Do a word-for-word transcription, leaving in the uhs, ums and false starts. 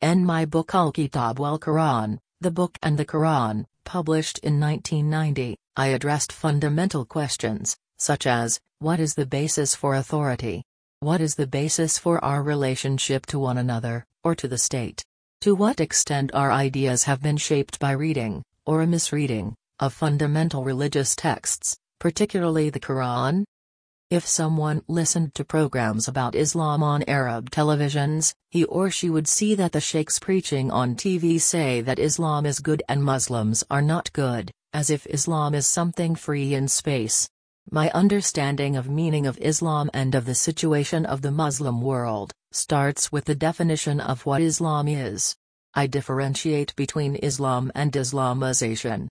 In my book Al-Kitab wal-Quran, The Book and the Quran, published in nineteen ninety, I addressed fundamental questions, such as, what is the basis for authority? What is the basis for our relationship to one another, or to the state? To what extent our ideas have been shaped by reading, or a misreading, of fundamental religious texts, particularly the Quran? If someone listened to programs about Islam on Arab televisions, he or she would see that the sheikhs preaching on T V say that Islam is good and Muslims are not good, as if Islam is something free in space. My understanding of meaning of Islam and of the situation of the Muslim world starts with the definition of what Islam is. I differentiate between Islam and Islamization.